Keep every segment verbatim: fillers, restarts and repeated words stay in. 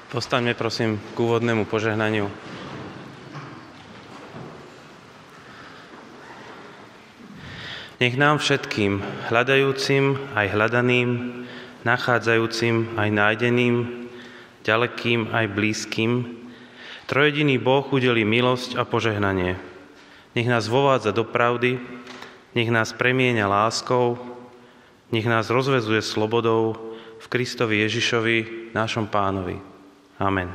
Postaňme prosím k úvodnému požehnaniu. Nech nám všetkým, hľadajúcim aj hľadaným, nachádzajúcim aj nájdeným, ďalekým aj blízkym, trojjediný Boh udelí milosť a požehnanie. Nech nás vovádza do pravdy, nech nás premieňa láskou, nech nás rozväzuje slobodou v Kristovi Ježišovi, našom Pánovi. Amen.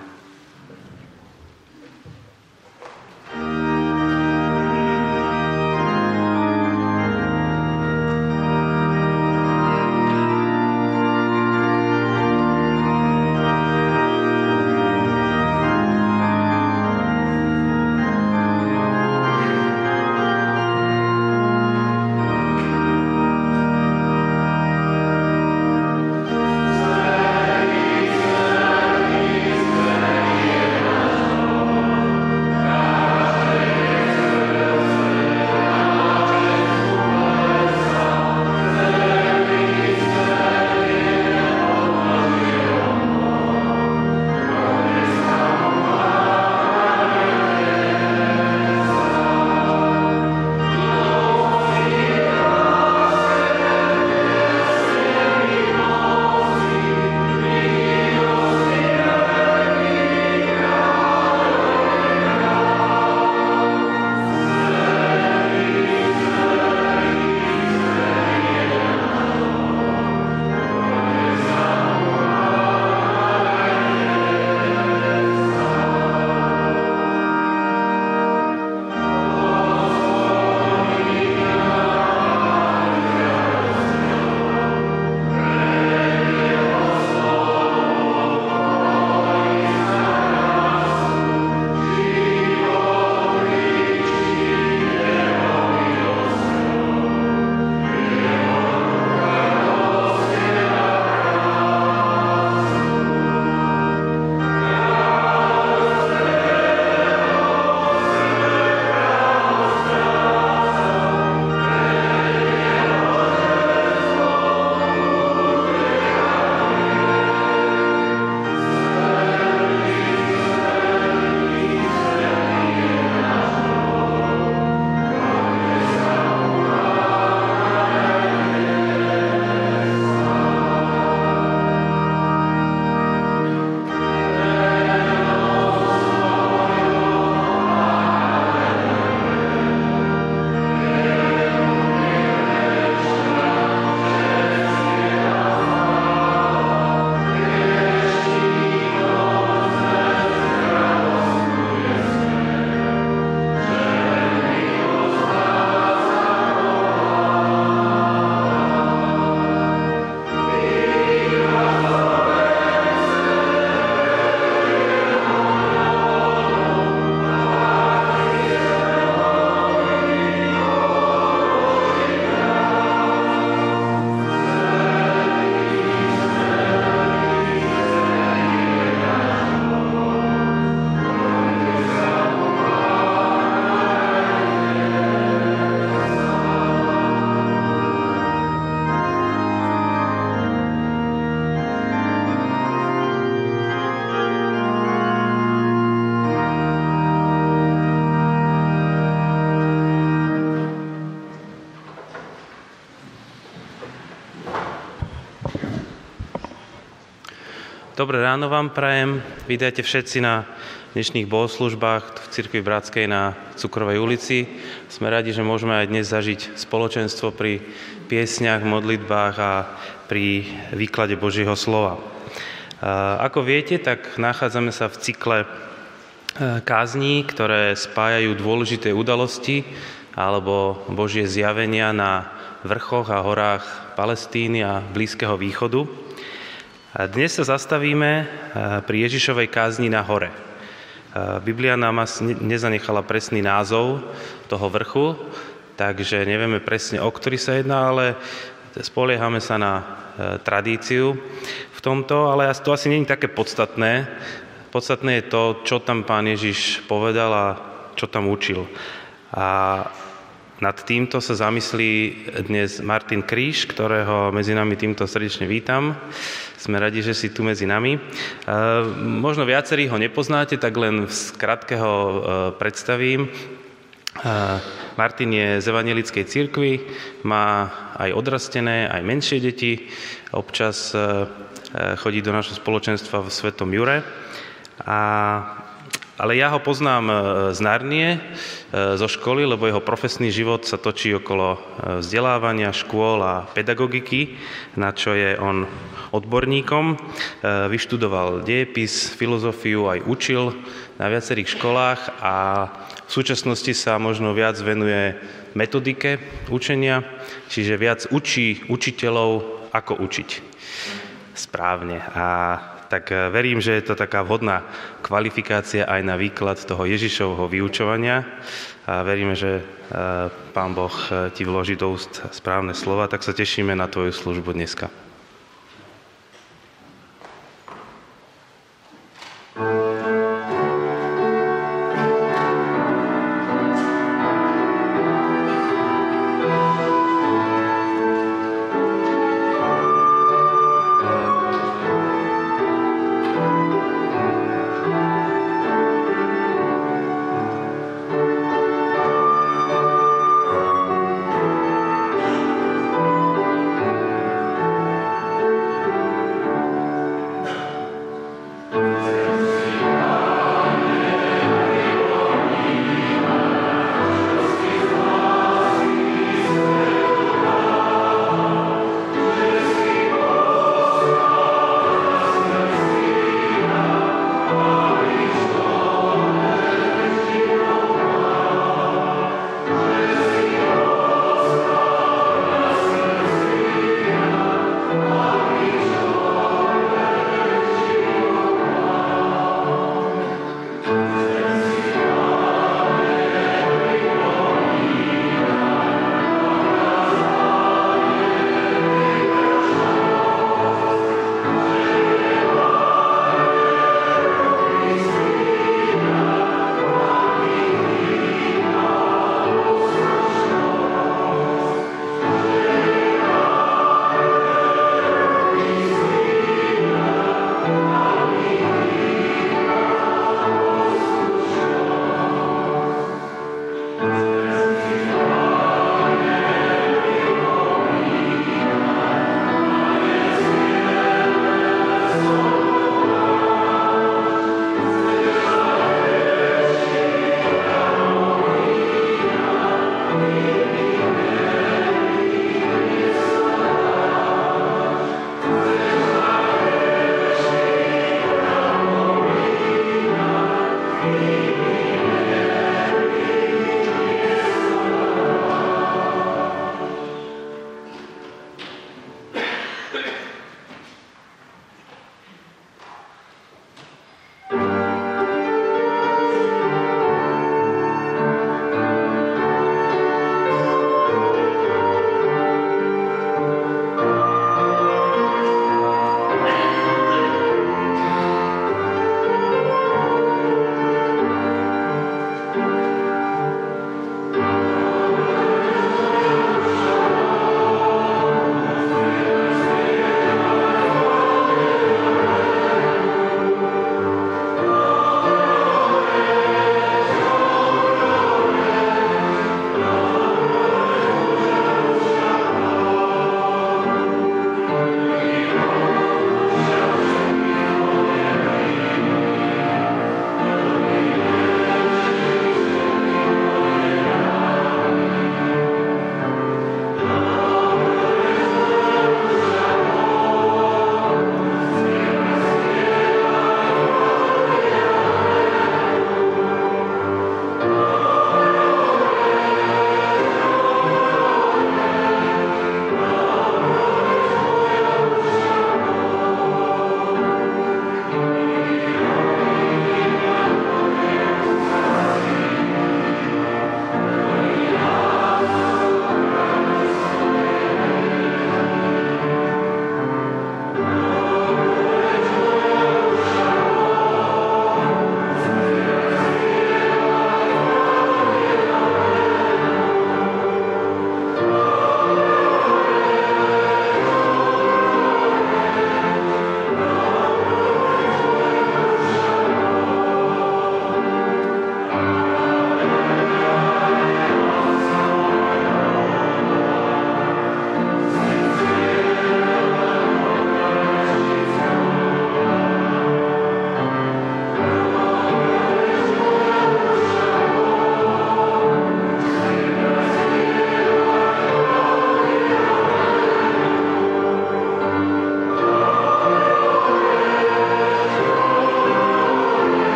Dobré ráno vám prajem. Vítajte všetci na dnešných bohoslužbách v Cirkvi Bratskej na Cukrovej ulici. Sme radi, že môžeme aj dnes zažiť spoločenstvo pri piesňach, modlitbách a pri výklade Božieho slova. Ako viete, tak nachádzame sa v cykle kázní, ktoré spájajú dôležité udalosti alebo Božie zjavenia na vrchoch a horách Palestíny a Blízkeho východu. A dnes sa zastavíme pri Ježišovej kázni na hore. Biblia nám asi nezanechala presný názov toho vrchu, takže nevieme presne, o ktorý sa jedná, ale spoliehame sa na tradíciu v tomto, ale to asi nie je také podstatné. Podstatné je to, čo tam Pán Ježiš povedal a čo tam učil. A Nad týmto sa zamyslí dnes Martin Kríž, ktorého medzi nami týmto srdečne vítam. Sme radi, že si tu medzi nami. Možno viacerí ho nepoznáte, tak len v skratke ho predstavím. Martin je z evanjelickej cirkvi, má aj odrastené, aj menšie deti. Občas chodí do našho spoločenstva v Svetom Jure. A Ale ja ho poznám z Narnie, zo školy, lebo jeho profesný život sa točí okolo vzdelávania, škôl a pedagogiky, na čo je on odborníkom. Vyštudoval dejepis, filozofiu, aj učil na viacerých školách a v súčasnosti sa možno viac venuje metodike učenia, čiže viac učí učiteľov, ako učiť správne. A tak verím, že je to taká vhodná kvalifikácia aj na výklad toho Ježišovho vyučovania. A veríme, že Pán Boh ti vloží do úst správne slova, tak sa tešíme na tvoju službu dneska.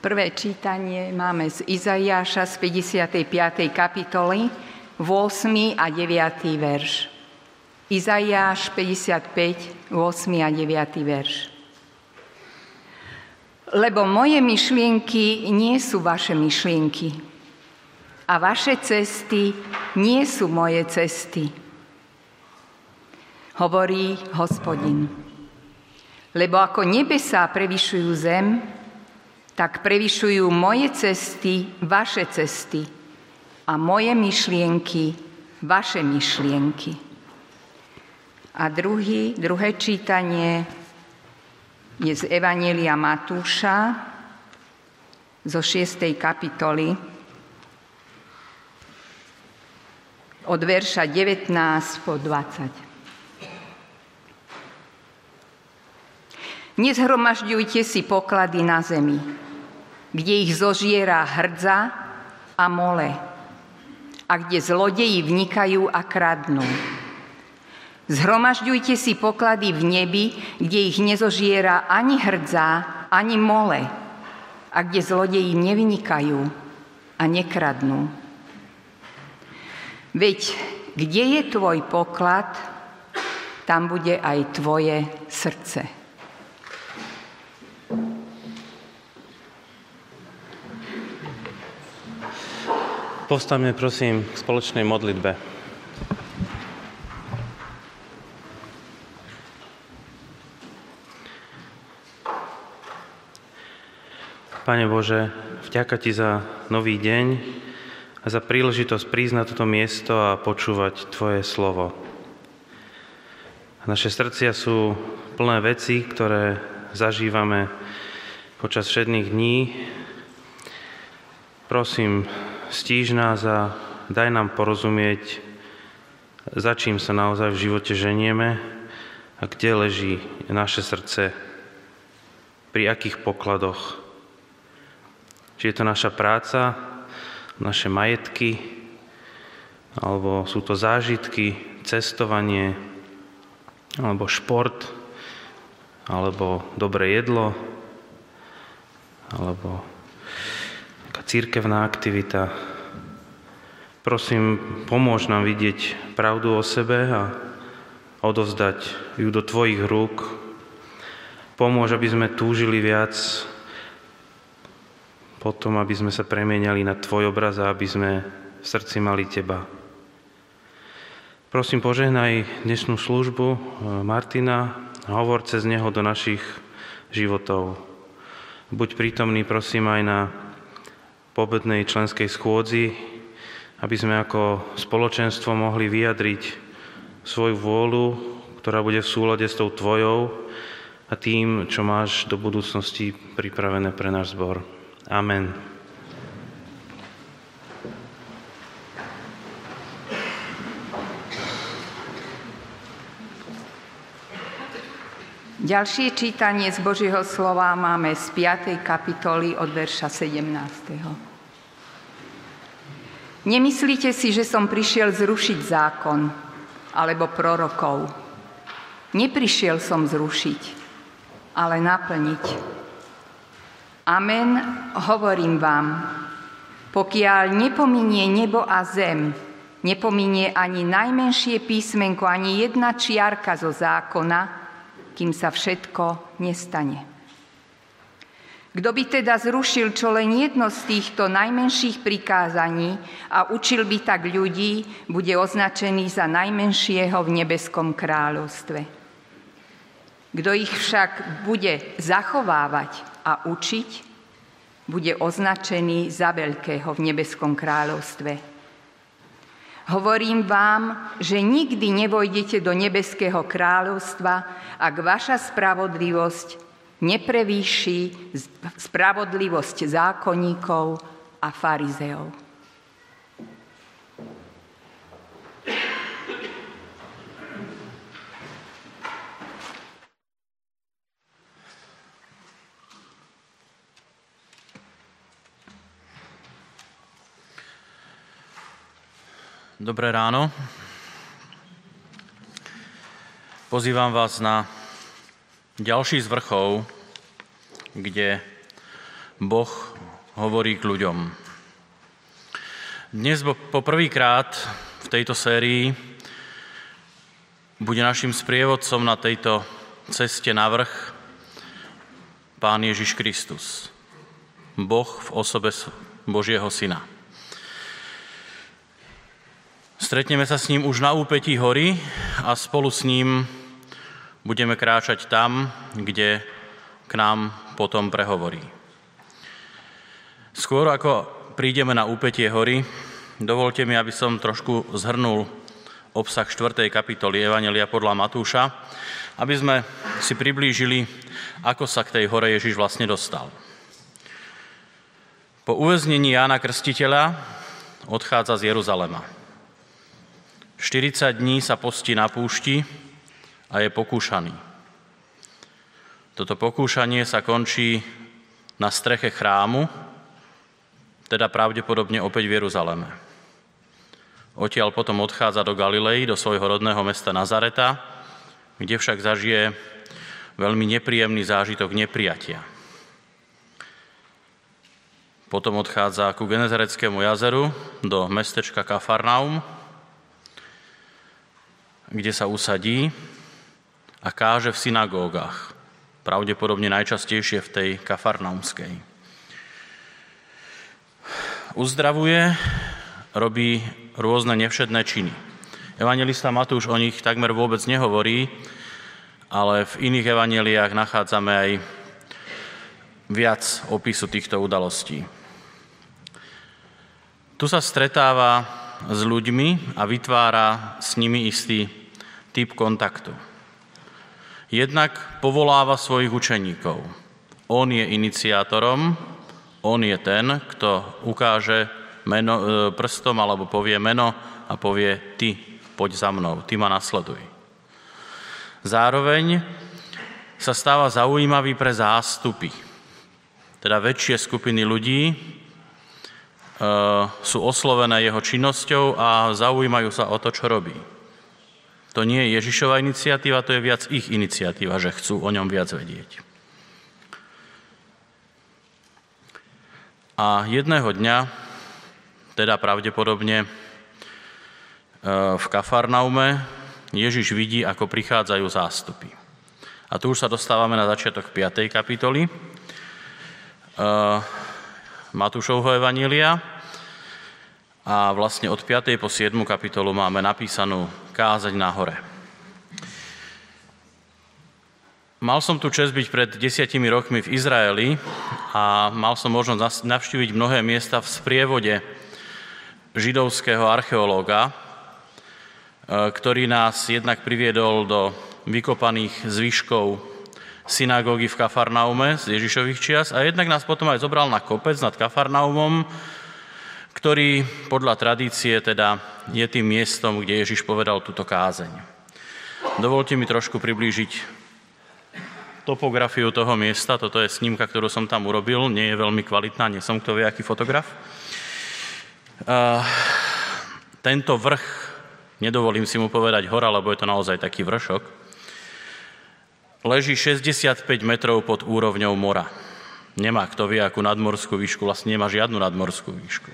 Prvé čítanie máme z Izaiáša z päťdesiatej piatej kapitoly, ôsmy a deviaty verš. Izaiáš päťdesiatpäť, ôsmy a deviaty verš. Lebo moje myšlienky nie sú vaše myšlienky a vaše cesty nie sú moje cesty, hovorí Hospodin. Lebo ako nebesá prevyšujú zem, tak prevyšujú moje cesty, vaše cesty a moje myšlienky, vaše myšlienky. A druhý, druhé čítanie je z Evanjelia Matúša zo šiestej kapitoly od verša devätnásť po dvadsať. Nezhromažďujte si poklady na zemi, kde ich zožiera hrdza a mole a kde zlodeji vnikajú a kradnú. Zhromažďujte si poklady v nebi, kde ich nezožiera ani hrdza, ani mole a kde zlodeji nevynikajú a nekradnú. Veď kde je tvoj poklad, tam bude aj tvoje srdce. Postavme prosím k spoločnej modlitbe. Pane Bože, vďaka Ti za nový deň a za príležitosť prísť na toto miesto a počúvať Tvoje slovo. Naše srdcia sú plné veci, ktoré zažívame počas všedných dní. Prosím, stíž nás a daj nám porozumieť, za čím sa naozaj v živote ženieme a kde leží naše srdce, pri akých pokladoch. Či je to naša práca, naše majetky, alebo sú to zážitky, cestovanie, alebo šport, alebo dobré jedlo, alebo taká cirkevná aktivita. Prosím, pomôž nám vidieť pravdu o sebe a odovzdať ju do Tvojich rúk. Pomôž, aby sme túžili viac potom, aby sme sa premieniali na Tvoj obraz a aby sme v srdci mali Teba. Prosím, požehnaj dnešnú službu Martina a hovor cez neho do našich životov. Buď prítomný, prosím, aj na pobednej členskej schôdzi, aby sme ako spoločenstvo mohli vyjadriť svoju vôľu, ktorá bude v súlade s tou Tvojou a tým, čo máš do budúcnosti pripravené pre náš zbor. Amen. Ďalšie čítanie z Božieho slova máme z piatej kapitoly od verša sedemnásteho. Nemyslíte si, že som prišiel zrušiť zákon alebo prorokov. Neprišiel som zrušiť, ale naplniť. Amen, hovorím vám, pokiaľ nepominie nebo a zem, nepominie ani najmenšie písmenko, ani jedna čiarka zo zákona, kým sa všetko nestane. Kto by teda zrušil čo len jedno z týchto najmenších prikázaní a učil by tak ľudí, bude označený za najmenšieho v nebeskom kráľovstve. Kto ich však bude zachovávať a učiť, bude označený za veľkého v nebeskom kráľovstve. Hovorím vám, že nikdy nevojdete do nebeského kráľovstva, ak vaša spravodlivosť neprevýši spravodlivosť zákonníkov a farizeov. Dobré ráno. Pozývam vás na ďalší z vrchov, kde Boh hovorí k ľuďom. Dnes po prvýkrát v tejto sérii bude našim sprievodcom na tejto ceste na vrch Pán Ježiš Kristus, Boh v osobe Božieho Syna. Stretneme sa s ním už na úpetí hory a spolu s ním budeme kráčať tam, kde k nám potom prehovorí. Skôr ako prídeme na úpetie hory, dovolte mi, aby som trošku zhrnul obsah štvrtej kapitoly Evanjelia podľa Matúša, aby sme si priblížili, ako sa k tej hore Ježiš vlastne dostal. Po uväznení Jána Krstiteľa odchádza z Jeruzalema. štyridsať dní sa postí na púšti a je pokúšaný. Toto pokúšanie sa končí na streche chrámu, teda pravdepodobne opäť v Jeruzaleme. Odtiaľ potom odchádza do Galilei, do svojho rodného mesta Nazareta, kde však zažije veľmi nepríjemný zážitok neprijatia. Potom odchádza ku Genezareckému jazeru, do mestečka Kafarnaum, kde sa usadí a káže v synagógach, pravdepodobne najčastejšie v tej kafarnaumskej. Uzdravuje, robí rôzne nevšedné činy. Evanjelista Matúš o nich takmer vôbec nehovorí, ale v iných evanjeliách nachádzame aj viac opisu týchto udalostí. Tu sa stretáva s ľuďmi a vytvára s nimi istý typ kontaktu. Jednak povoláva svojich učeníkov. On je iniciátorom, on je ten, kto ukáže meno, prstom alebo povie meno a povie ty, poď za mnou, ty ma nasleduj. Zároveň sa stáva zaujímavý pre zástupy, teda väčšie skupiny ľudí e, sú oslovené jeho činnosťou a zaujímajú sa o to, čo robí. To nie je Ježišova iniciatíva, to je viac ich iniciatíva, že chcú o ňom viac vedieť. A jedného dňa, teda pravdepodobne v Kafarnaume, Ježiš vidí, ako prichádzajú zástupy. A tu už sa dostávame na začiatok piatej kapitoly Matúšovho evanjelia. A vlastne od piatej po siedmu kapitolu máme napísanú kázeň na hore. Mal som tu česť byť pred desiatimi rokmi v Izraeli a mal som možnosť navštíviť mnohé miesta v sprievode židovského archeológa, ktorý nás jednak priviedol do vykopaných zvyškov synagógy v Kafarnaume z Ježišových čias a jednak nás potom aj zobral na kopec nad Kafarnaumom, ktorý podľa tradície teda je tým miestom, kde Ježiš povedal túto kázeň. Dovolte mi trošku priblížiť topografiu toho miesta. Toto je snímka, ktorú som tam urobil. Nie je veľmi kvalitná, nie som kto vie, aký fotograf. Uh, tento vrch, nedovolím si mu povedať hora, lebo je to naozaj taký vršok, leží šesťdesiatpäť metrov pod úrovňou mora. Nemá kto vie, akú nadmorskú výšku, vlastne nemá žiadnu nadmorskú výšku.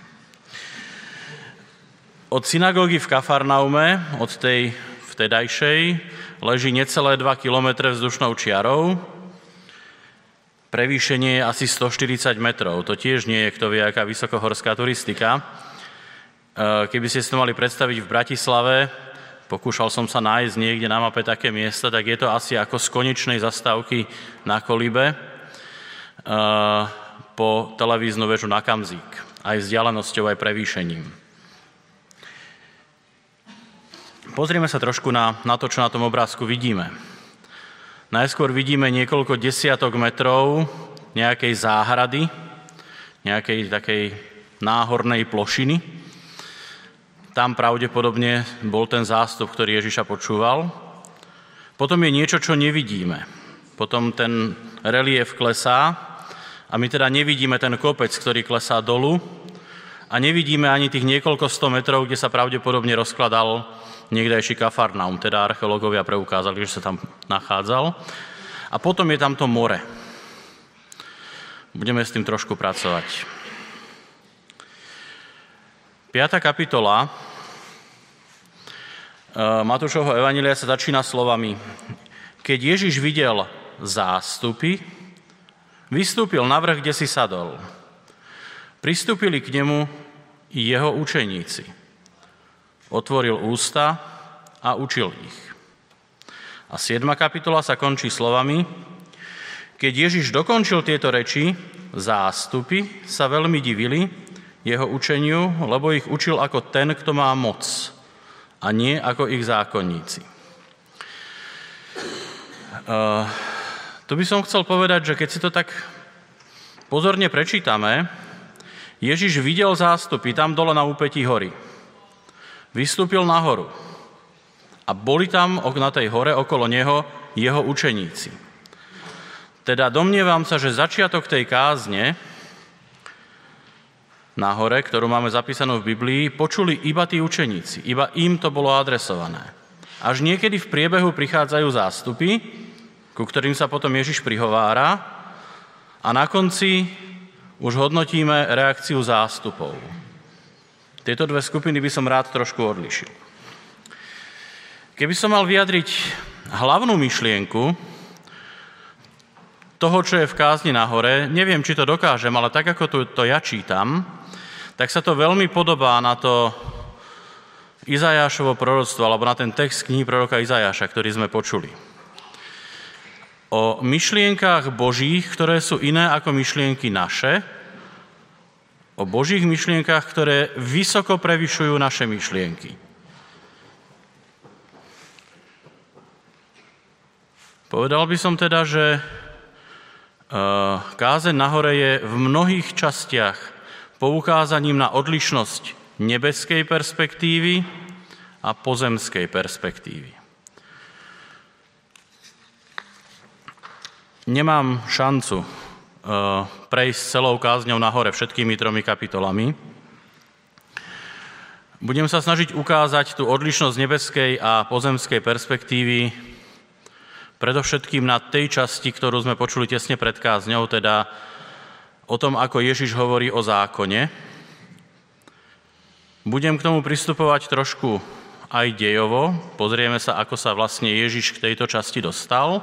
Od synagógy v Kafarnaume, od tej vtedajšej, leží necelé dva kilometre vzdušnou čiarou. Prevýšenie je asi stoštyridsať metrov. To tiež nie je kto vie, aká vysokohorská turistika. Keby ste si to mali predstaviť v Bratislave, pokúšal som sa nájsť niekde na mape také miesta, tak je to asi ako z konečnej zastávky na Kolibe po televíznu väžu na Kamzík. Aj vzdialenosťou, aj prevýšením. Pozrieme sa trošku na, na to, čo na tom obrázku vidíme. Najskôr vidíme niekoľko desiatok metrov nejakej záhrady, nejakej takej náhornej plošiny. Tam pravdepodobne bol ten zástup, ktorý Ježiša počúval. Potom je niečo, čo nevidíme. Potom ten relief klesá a my teda nevidíme ten kopec, ktorý klesá dolu a nevidíme ani tých niekoľko sto metrov, kde sa pravdepodobne rozkladal niekdajší Kafarnaum, teda archeológovia preukázali, že sa tam nachádzal. A potom je tam to more. Budeme s tým trošku pracovať. Piatá kapitola Matúšovho evanjelia sa začína slovami: Keď Ježiš videl zástupy, vystúpil na vrch, kde si sadol. Pristúpili k nemu i jeho učeníci. Otvoril ústa a učil ich. A siedma kapitola sa končí slovami: Keď Ježiš dokončil tieto reči, zástupy sa veľmi divili jeho učeniu, lebo ich učil ako ten, kto má moc, a nie ako ich zákonníci. Uh, tu by som chcel povedať, že keď si to tak pozorne prečítame, Ježiš videl zástupy tam dole na úpetí hory. Vystúpil nahoru a boli tam na tej hore okolo neho jeho učeníci. Teda domnievam sa, že začiatok tej kázne na hore, ktorú máme zapísanú v Biblii, počuli iba tí učeníci. Iba im to bolo adresované. Až niekedy v priebehu prichádzajú zástupy, ku ktorým sa potom Ježiš prihovára, a na konci už hodnotíme reakciu zástupov. Tieto dve skupiny by som rád trošku odlišil. Keby som mal vyjadriť hlavnú myšlienku toho, čo je v kázni na hore, neviem, či to dokážem, ale tak, ako to, to ja čítam, tak sa to veľmi podobá na to Izajášovo proroctvo, alebo na ten text knihy proroka Izajáša, ktorý sme počuli. O myšlienkách Božích, ktoré sú iné ako myšlienky naše, o Božích myšlienkách, ktoré vysoko prevyšujú naše myšlienky. Povedal by som teda, že kázeň na hore je v mnohých častiach poukázaním na odlišnosť nebeskej perspektívy a pozemskej perspektívy. Nemám šancu prejsť celou kázňou na hore všetkými tromi kapitolami. Budem sa snažiť ukázať tú odlišnosť nebeskej a pozemskej perspektívy predovšetkým na tej časti, ktorú sme počuli tesne pred kázňou, teda o tom, ako Ježiš hovorí o zákone. Budem k tomu pristupovať trošku aj dejovo. Pozrieme sa, ako sa vlastne Ježiš k tejto časti dostal.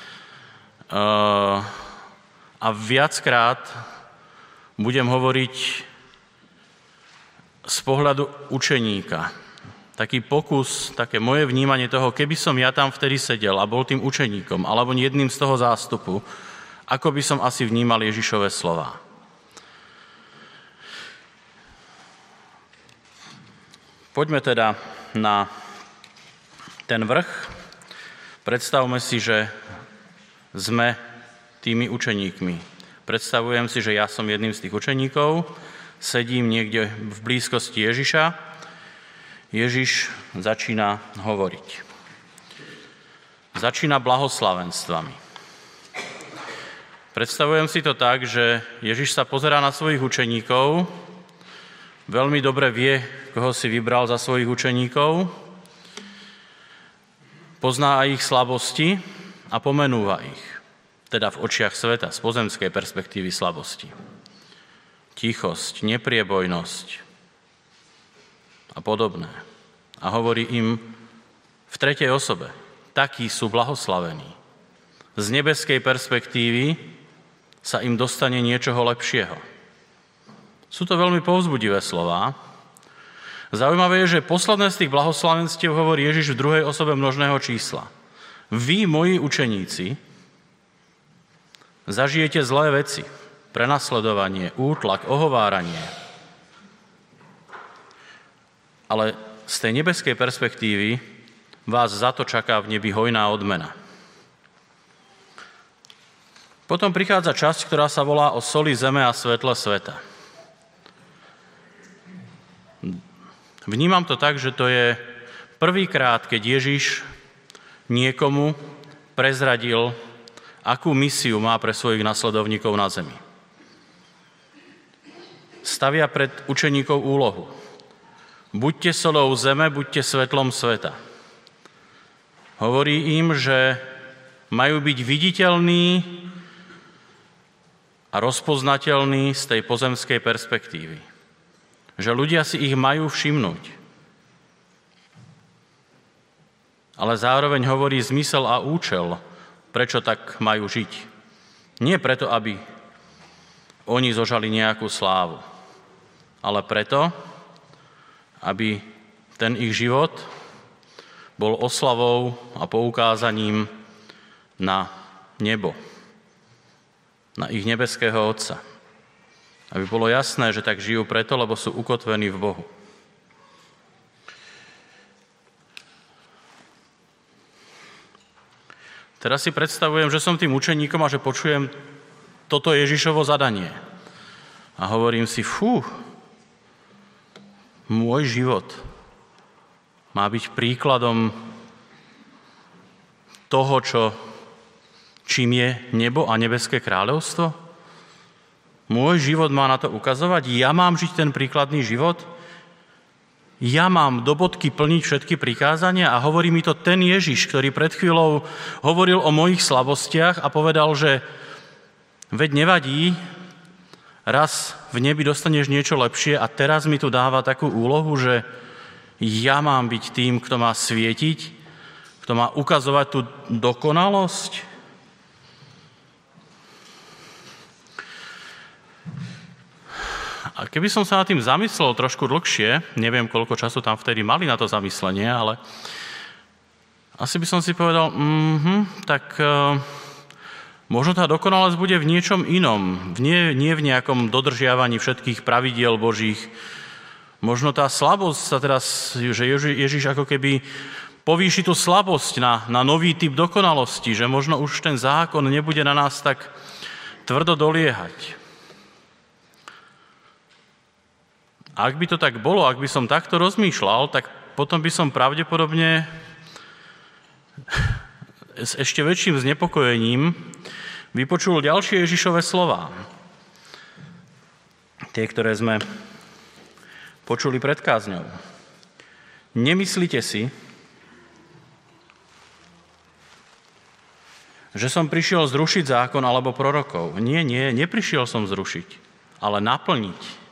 A viackrát budem hovoriť z pohľadu učeníka. Taký pokus, také moje vnímanie toho, keby som ja tam vtedy sedel a bol tým učeníkom, alebo jedným z toho zástupu, ako by som asi vnímal Ježišove slová. Poďme teda na ten vrch. Predstavme si, že sme tými učeníkmi. Predstavujem si, že ja som jedným z tých učeníkov, sedím niekde v blízkosti Ježiša. Ježiš začína hovoriť. Začína blahoslavenstvami. Predstavujem si to tak, že Ježiš sa pozerá na svojich učeníkov, veľmi dobre vie, koho si vybral za svojich učeníkov, pozná aj ich slabosti a pomenúva ich, teda v očiach sveta, z pozemskej perspektívy slabosti. Tichosť, nepriebojnosť a podobné. A hovorí im v tretej osobe: takí sú blahoslavení. Z nebeskej perspektívy sa im dostane niečoho lepšieho. Sú to veľmi povzbudivé slová. Zaujímavé je, že posledné z tých blahoslavenstiev hovorí Ježiš v druhej osobe množného čísla. Vy, moji učeníci, zažijete zlé veci, prenasledovanie, útlak, ohováranie. Ale z tej nebeskej perspektívy vás za to čaká v nebi hojná odmena. Potom prichádza časť, ktorá sa volá o soli zeme a svetle sveta. Vnímam to tak, že to je prvýkrát, keď Ježiš niekomu prezradil, akú misiu má pre svojich nasledovníkov na zemi. Stavia pred učeníkov úlohu. Buďte solou zeme, buďte svetlom sveta. Hovorí im, že majú byť viditeľní a rozpoznateľný z tej pozemskej perspektívy. Že ľudia si ich majú všimnúť. Ale zároveň hovorí zmysel a účel, prečo tak majú žiť. Nie preto, aby oni zožali nejakú slávu, ale preto, aby ten ich život bol oslavou a poukázaním na nebo, na ich nebeského Otca. Aby bolo jasné, že tak žijú preto, lebo sú ukotvení v Bohu. Teraz si predstavujem, že som tým učeníkom a že počujem toto Ježišovo zadanie. A hovorím si, fú, môj život má byť príkladom toho, čo, čím je nebo a nebeské kráľovstvo? Môj život má na to ukazovať? Ja mám žiť ten príkladný život? Ja mám do bodky plniť všetky prikázania? A hovorí mi to ten Ježiš, ktorý pred chvíľou hovoril o mojich slabostiach a povedal, že veď nevadí, raz v nebi dostaneš niečo lepšie a teraz mi tu dáva takú úlohu, že ja mám byť tým, kto má svietiť, kto má ukazovať tú dokonalosť. A keby som sa nad tým zamyslel trošku dlhšie, neviem, koľko času tam vtedy mali na to zamyslenie, ale asi by som si povedal, mm-hmm, tak uh, možno tá dokonalosť bude v niečom inom, nie, nie v nejakom dodržiavaní všetkých pravidiel Božích. Možno tá slabosť sa teraz, že Ježiš ako keby povýši tú slabosť na, na nový typ dokonalosti, že možno už ten zákon nebude na nás tak tvrdo doliehať. Ak by to tak bolo, ak by som takto rozmýšľal, tak potom by som pravdepodobne s ešte väčším znepokojením vypočul ďalšie Ježišove slová. Tie, ktoré sme počuli pred kázňou. Nemyslíte si, že som prišiel zrušiť zákon alebo prorokov. Nie, nie, neprišiel som zrušiť, ale naplniť.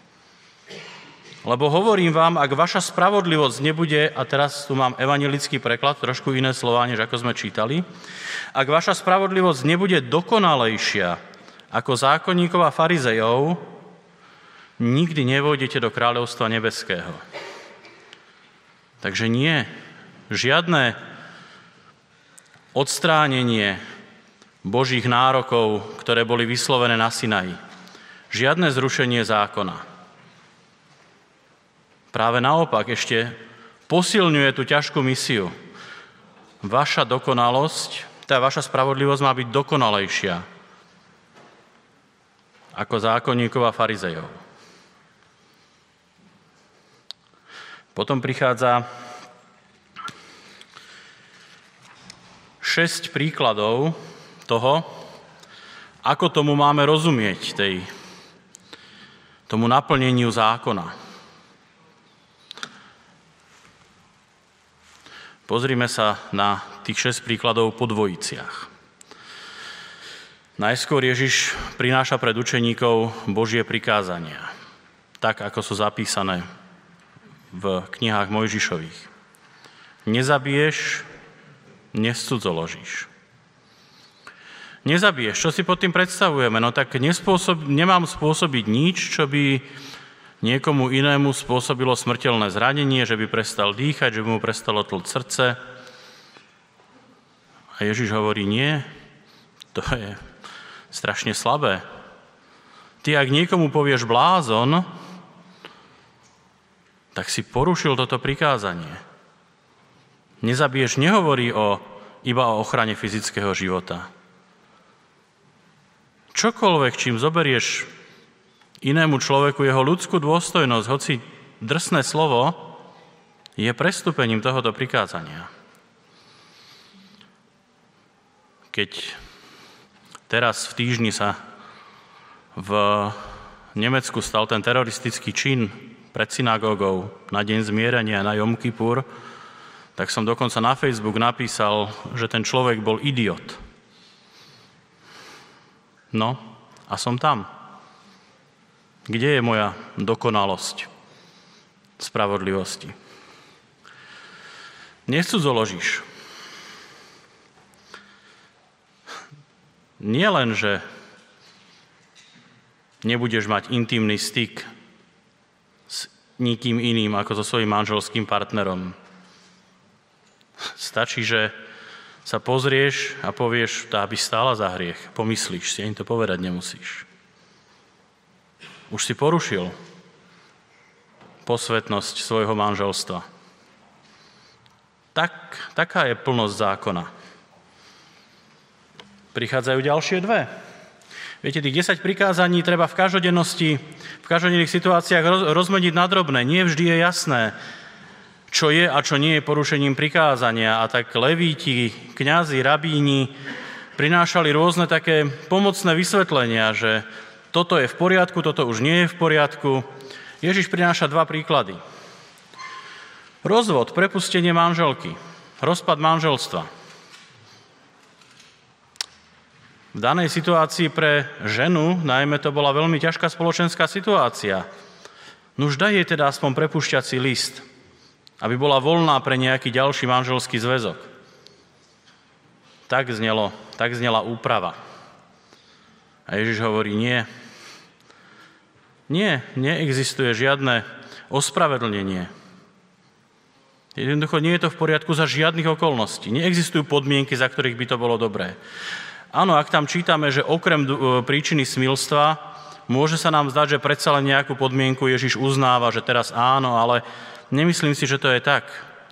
Lebo hovorím vám, ak vaša spravodlivosť nebude, a teraz tu mám evanjelický preklad, trošku iné slová, než ako sme čítali, ak vaša spravodlivosť nebude dokonalejšia ako zákonníkov a farizejov, nikdy nevôjdete do kráľovstva nebeského. Takže nie, žiadne odstránenie Božích nárokov, ktoré boli vyslovené na Sinaji. Žiadne zrušenie zákona. Práve naopak ešte posilňuje tú ťažkú misiu. Vaša dokonalosť, tá vaša spravodlivosť má byť dokonalejšia ako zákonníkov a farizejov. Potom prichádza šesť príkladov toho, ako tomu máme rozumieť, tej, tomu naplneniu zákona. Pozrime sa na tých šesť príkladov po dvojiciach. Najskôr Ježiš prináša pred učeníkov Božie prikázania, tak ako sú zapísané v knihách Mojžišových. Nezabiješ, nescudzoložíš. Nezabiješ, čo si pod tým predstavujeme? No tak nespôsob, nemám spôsobiť nič, čo by niekomu inému spôsobilo smrteľné zranenie, že by prestal dýchať, že by mu prestalo tlť srdce. A Ježiš hovorí, nie, to je strašne slabé. Ty, ak niekomu povieš blázon, tak si porušil toto prikázanie. Nezabiješ nehovorí o, iba o ochrane fyzického života. Čokoľvek, čím zoberieš inému človeku jeho ľudskú dôstojnosť, hoci drsné slovo, je prestúpením tohoto prikázania. Keď teraz v týždni sa v Nemecku stal ten teroristický čin pred synagógou na deň zmierenia, na Jom Kippur, tak som dokonca na Facebook napísal, že ten človek bol idiot. No, A som tam. Kde je moja dokonalosť spravodlivosti? Nescudzoložíš. Nie len, že nebudeš mať intimný styk s nikým iným ako so svojím manželským partnerom. Stačí, že sa pozrieš a povieš, tá by stála za hriech. Pomyslíš si, ani to povedať nemusíš. Už si porušil posvetnosť svojho manželstva. Tak, taká je plnosť zákona. Prichádzajú ďalšie dve. Viete, tých desať prikázaní treba v každodennosti, v každodenných situáciách roz, rozmeniť na drobné. Nie vždy je jasné, čo je a čo nie je porušením prikázania. A tak levíti, kňazi, rabíni prinášali rôzne také pomocné vysvetlenia, že toto je v poriadku, toto už nie je v poriadku. Ježiš prináša dva príklady. Rozvod, prepustenie manželky, rozpad manželstva. V danej situácii pre ženu, najmä to bola veľmi ťažká spoločenská situácia. Nuž daj jej teda aspoň prepušťací list, aby bola voľná pre nejaký ďalší manželský zväzok. Tak znelo, tak znela úprava. A Ježiš hovorí, nie. Nie, neexistuje žiadne ospravedlnenie. Jednoducho nie je to v poriadku za žiadnych okolností. Neexistujú podmienky, za ktorých by to bolo dobré. Áno, ak tam čítame, že okrem príčiny smilstva, môže sa nám zdať, že predsa len nejakú podmienku Ježiš uznáva, že teraz áno, ale nemyslím si, že to je tak.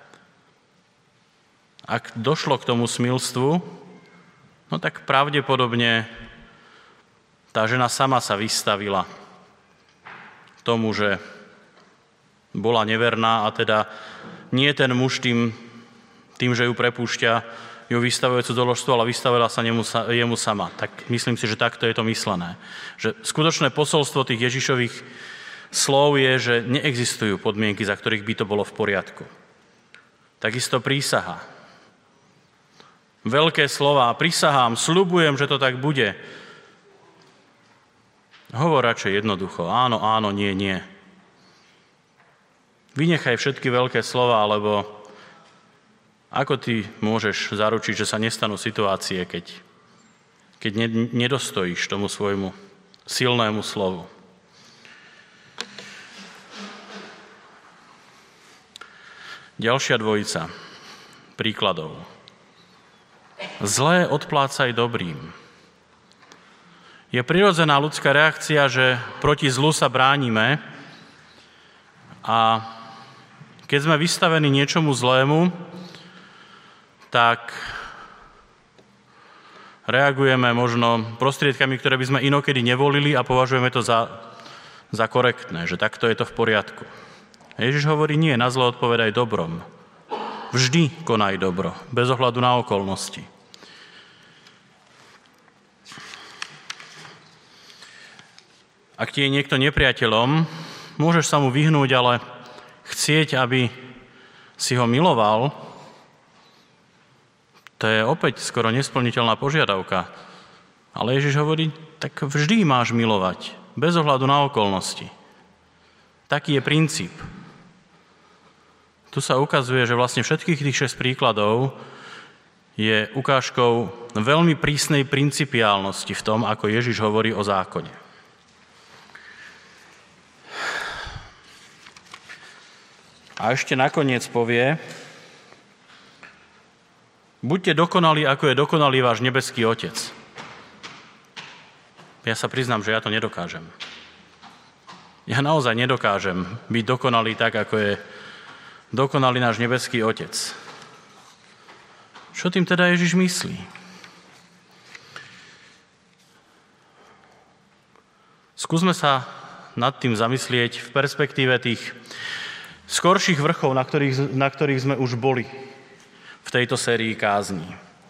Ak došlo k tomu smilstvu, no tak pravdepodobne tá žena sama sa vystavila tomu, že bola neverná a teda nie ten muž tým, tým že ju prepúšťa, ju vystavuje cudzoložstvu, ale vystavila sa nemu, jemu sama. Tak myslím si, že takto je to myslené. Že skutočné posolstvo tých Ježišových slov je, že neexistujú podmienky, za ktorých by to bolo v poriadku. Takisto prísaha. Veľké slová, prisahám, sľubujem, že to tak bude. Hovor radšej jednoducho, áno, áno, nie, nie. Vynechaj všetky veľké slova, lebo ako ty môžeš zaručiť, že sa nestanú situácie, keď, keď nedostojíš tomu svojmu silnému slovu? Ďalšia dvojica príkladov. Zlé odplácaj dobrým. Je prirodzená ľudská reakcia, že proti zlu sa bránime a keď sme vystavení niečomu zlému, tak reagujeme možno prostriedkami, ktoré by sme inokedy nevolili a považujeme to za, za korektné, že takto je to v poriadku. Ježiš hovorí, nie, na zlo odpovedaj dobrom. Vždy konaj dobro, bez ohľadu na okolnosti. Ak ti je niekto nepriateľom, môžeš sa mu vyhnúť, ale chcieť, aby si ho miloval, to je opäť skoro nesplniteľná požiadavka. Ale Ježiš hovorí, tak vždy máš milovať, bez ohľadu na okolnosti. Taký je princíp. Tu sa ukazuje, že vlastne všetkých tých šesť príkladov je ukážkou veľmi prísnej principiálnosti v tom, ako Ježiš hovorí o zákone. A ešte nakoniec povie, buďte dokonalí, ako je dokonalý váš nebeský Otec. Ja sa priznám, že ja to nedokážem. Ja naozaj nedokážem byť dokonalý tak, ako je dokonalý náš nebeský Otec. Čo tým teda Ježiš myslí? Skúsme sa nad tým zamyslieť v perspektíve tých skorších vrchov, na ktorých, na ktorých sme už boli v tejto sérii kázní.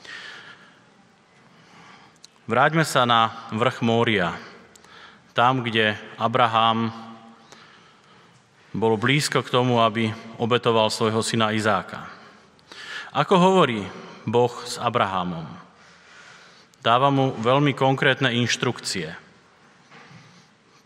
Vráťme sa na vrch Mória, tam, kde Abraham bol blízko k tomu, aby obetoval svojho syna Izáka. Ako hovorí Boh s Abrahamom? Dáva mu veľmi konkrétne inštrukcie.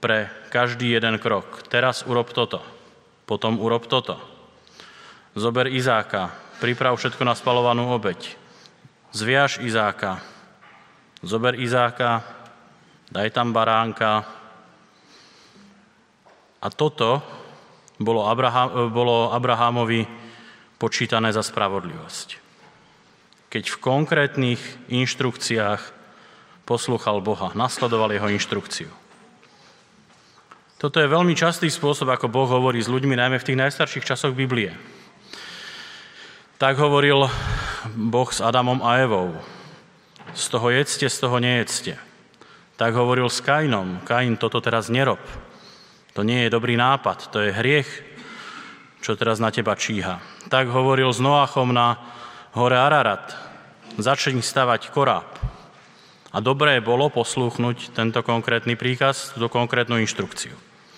pre každý jeden krok. Teraz urob toto, potom urob toto. Zober Izáka, priprav všetko na spalovanú obeť. Zviaž Izáka, zober Izáka, daj tam baránka. A toto bolo, Abraham, bolo Abrahamovi počítané za spravodlivosť. Keď v konkrétnych inštrukciách poslúchal Boha, nasledoval jeho inštrukciu. Toto je veľmi častý spôsob, ako Boh hovorí s ľuďmi, najmä v tých najstarších časoch Biblie. Tak hovoril Boh s Adamom a Evou. Z toho jedzte, z toho nejedzte. Tak hovoril s Kainom. Kain, toto teraz nerob. To nie je dobrý nápad, to je hriech, čo teraz na teba číha. Tak hovoril s Noachom na hore Ararat. Začni stavať koráb. A dobré bolo poslúchnuť tento konkrétny príkaz, túto konkrétnu inštrukciu.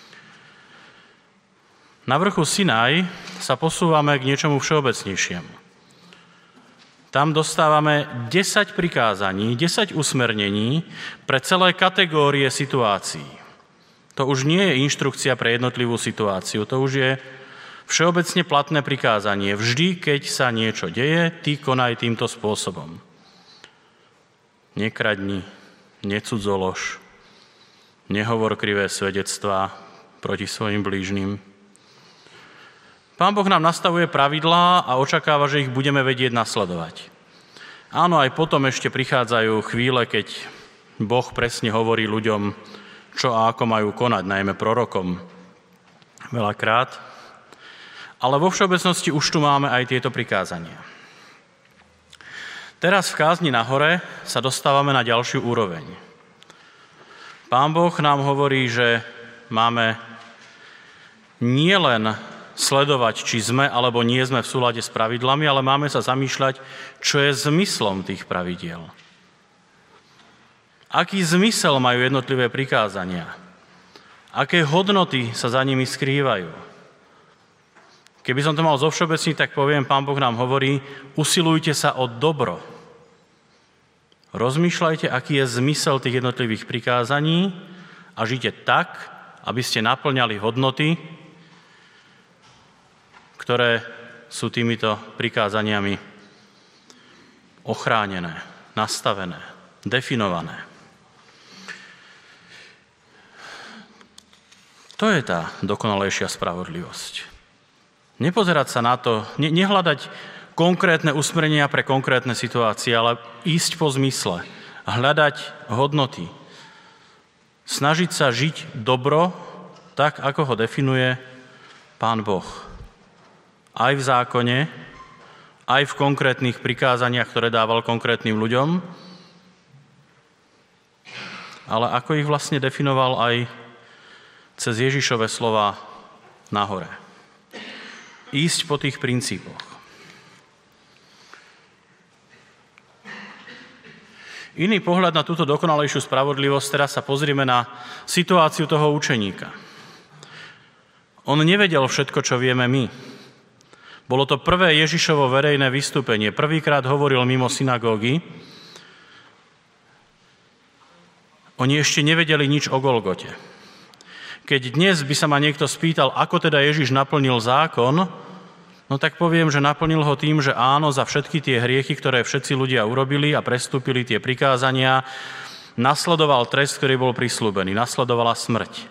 Na vrchu Sinaj sa posúvame k niečomu všeobecnejšiemu. Tam dostávame desať prikázaní, desať usmernení pre celé kategórie situácií. To už nie je inštrukcia pre jednotlivú situáciu, to už je všeobecne platné prikázanie. Vždy, keď sa niečo deje, ty konaj týmto spôsobom. Nekradni, necudzolož, nehovor krivé svedectvá proti svojim blížnym. Pán Boh nám nastavuje pravidlá a očakáva, že ich budeme vedieť nasledovať. Áno, aj potom ešte prichádzajú chvíle, keď Boh presne hovorí ľuďom, čo a ako majú konať, najmä prorokom. Veľakrát. Ale vo všeobecnosti už tu máme aj tieto prikázania. Teraz v kázni na hore sa dostávame na ďalšiu úroveň. Pán Boh nám hovorí, že máme nielen sledovať, či sme alebo nie sme v súlade s pravidlami, ale máme sa zamýšľať, čo je zmyslom tých pravidiel. Aký zmysel majú jednotlivé prikázania? Aké hodnoty sa za nimi skrývajú? Keby som to mal zovšeobecniť, tak poviem, Pán Boh nám hovorí, usilujte sa o dobro. Rozmýšľajte, aký je zmysel tých jednotlivých prikázaní a žite tak, aby ste naplňali hodnoty, ktoré sú týmito prikázaniami ochránené, nastavené, definované. To je tá dokonalejšia spravodlivosť. Nepozerať sa na to, ne, nehľadať konkrétne usmerenia pre konkrétne situácie, ale ísť po zmysle, hľadať hodnoty, snažiť sa žiť dobro, tak ako ho definuje Pán Boh. Aj v zákone, aj v konkrétnych prikázaniach, ktoré dával konkrétnym ľuďom, ale ako ich vlastne definoval aj cez Ježišove slova nahore. Ísť po tých princípoch. Iný pohľad na túto dokonalejšiu spravodlivosť, teraz sa pozrieme na situáciu toho učeníka. On nevedel všetko, čo vieme my. Bolo to prvé Ježišovo verejné vystúpenie. Prvýkrát hovoril mimo synagógy. Oni ešte nevedeli nič o Golgote. Keď dnes by sa ma niekto spýtal, ako teda Ježiš naplnil zákon, no tak poviem, že naplnil ho tým, že áno, za všetky tie hriechy, ktoré všetci ľudia urobili a prestúpili tie prikázania, nasledoval trest, ktorý bol prisľúbený. Nasledovala smrť.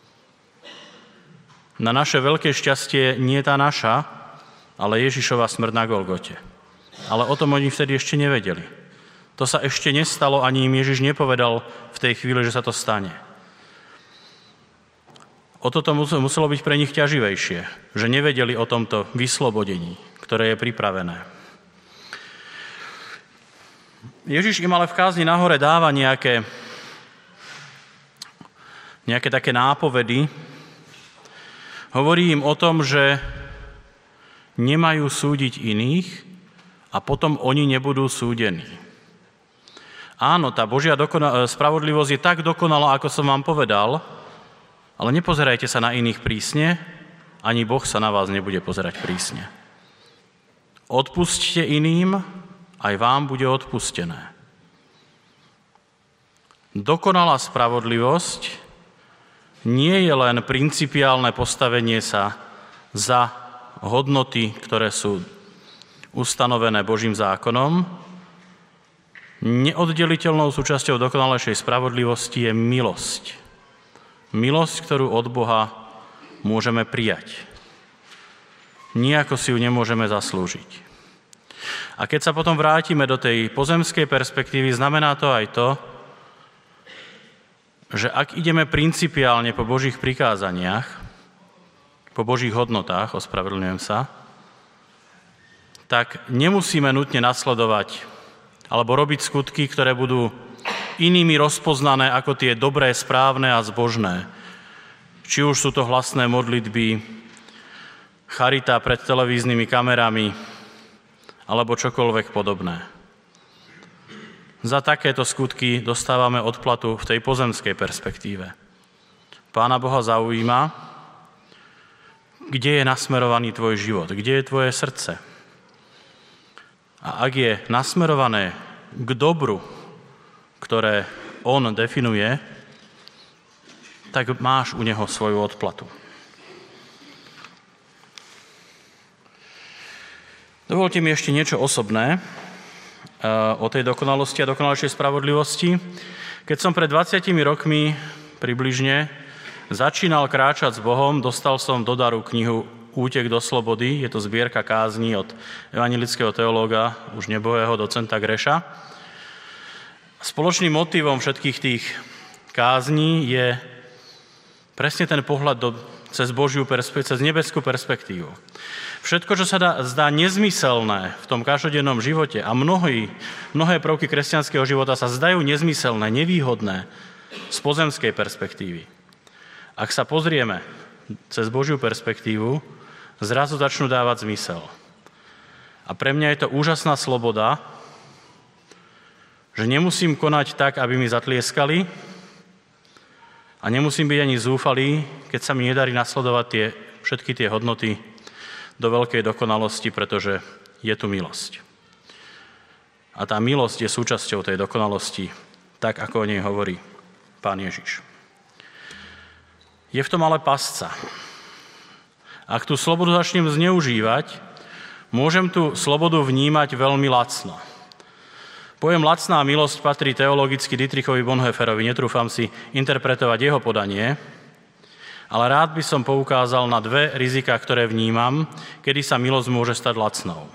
Na naše veľké šťastie nie tá naša, ale Ježišova smrť na Golgote. Ale o tom oni vtedy ešte nevedeli. To sa ešte nestalo, ani im Ježiš nepovedal v tej chvíli, že sa to stane. O toto muselo byť pre nich ťaživejšie, že nevedeli o tomto vyslobodení, ktoré je pripravené. Ježiš im ale v kázni nahore dáva nejaké, nejaké také nápovedy. Hovorí im o tom, že nemajú súdiť iných a potom oni nebudú súdení. Áno, tá Božia dokona- spravodlivosť je tak dokonalá, ako som vám povedal, ale nepozerajte sa na iných prísne, ani Boh sa na vás nebude pozerať prísne. Odpusťte iným, aj vám bude odpustené. Dokonalá spravodlivosť nie je len principiálne postavenie sa za hodnoty, ktoré sú ustanovené Božím zákonom. Neoddeliteľnou súčasťou dokonalejšej spravodlivosti je milosť. Milosť, ktorú od Boha môžeme prijať. Nijako si ju nemôžeme zaslúžiť. A keď sa potom vrátime do tej pozemskej perspektívy, znamená to aj to, že ak ideme principiálne po Božích prikázaniach, po Božích hodnotách, ospravedlňujem sa, tak nemusíme nutne nasledovať alebo robiť skutky, ktoré budú inými rozpoznané ako tie dobré, správne a zbožné. Či už sú to hlasné modlitby, charita pred televíznymi kamerami, alebo čokoľvek podobné. Za takéto skutky dostávame odplatu v tej pozemskej perspektíve. Pána Boha zaujíma, kde je nasmerovaný tvoj život, kde je tvoje srdce. A ak je nasmerované k dobru, ktoré on definuje, tak máš u neho svoju odplatu. Dovolte mi ešte niečo osobné o tej dokonalosti a dokonalejšej spravodlivosti. Keď som pred dvadsiatimi rokmi približne začínal kráčať s Bohom, dostal som do daru knihu Útek do slobody. Je to zbierka kázní od evanjelického teológa, už nebohého docenta Greša. Spoločným motívom všetkých tých kázní je presne ten pohľad do, cez Božiu perspektívu, cez nebeskú perspektívu. Všetko, čo sa dá, zdá nezmyselné v tom každodennom živote a mnohí, mnohé prvky kresťanského života sa zdajú nezmyselné, nevýhodné z pozemskej perspektívy. Ak sa pozrieme cez Božiu perspektívu, zrazu začnú dávať zmysel. A pre mňa je to úžasná sloboda, že nemusím konať tak, aby mi zatlieskali a nemusím byť ani zúfalý, keď sa mi nedarí nasledovať tie, všetky tie hodnoty do veľkej dokonalosti, pretože je tu milosť. A tá milosť je súčasťou tej dokonalosti, tak ako o nej hovorí Pán Ježiš. Je v tom ale pasca. Ak tú slobodu začnem zneužívať, môžem tú slobodu vnímať veľmi lacno. Pojem lacná milosť patrí teologicky Dietrichovi Bonhoefferovi, netrúfam si interpretovať jeho podanie, ale rád by som poukázal na dve riziká, ktoré vnímam, kedy sa milosť môže stať lacnou.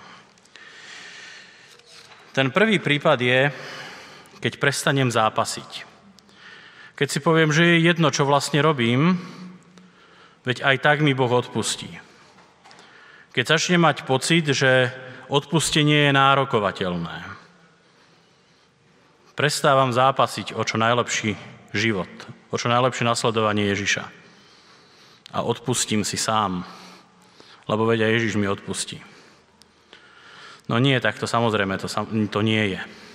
Ten prvý prípad je, keď prestanem zápasiť. Keď si poviem, že je jedno, čo vlastne robím, veď aj tak mi Boh odpustí. Keď začnem mať pocit, že odpustenie je nárokovateľné. Prestávam zápasiť o čo najlepší život, o čo najlepšie nasledovanie Ježiša. A odpustím si sám, lebo veď aj Ježiš mi odpustí. No nie, tak to samozrejme, to, to nie je.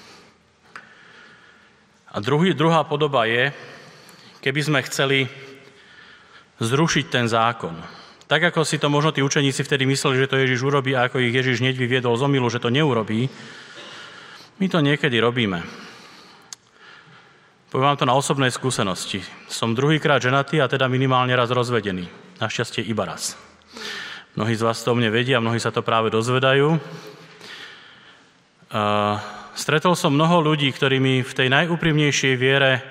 A druhý, druhá podoba je, keby sme chceli zrušiť ten zákon. Tak ako si to možno tí učeníci vtedy mysleli, že to Ježiš urobí a ako ich Ježiš hneď vyviedol z omylu, že to neurobí, my to niekedy robíme. Poviem vám to na osobnej skúsenosti. Som druhýkrát ženatý a teda minimálne raz rozvedený. Našťastie iba raz. Mnohí z vás to o mne vedia, mnohí sa to práve dozvedajú. Uh, stretol som mnoho ľudí, ktorí mi v tej najúprimnejšej viere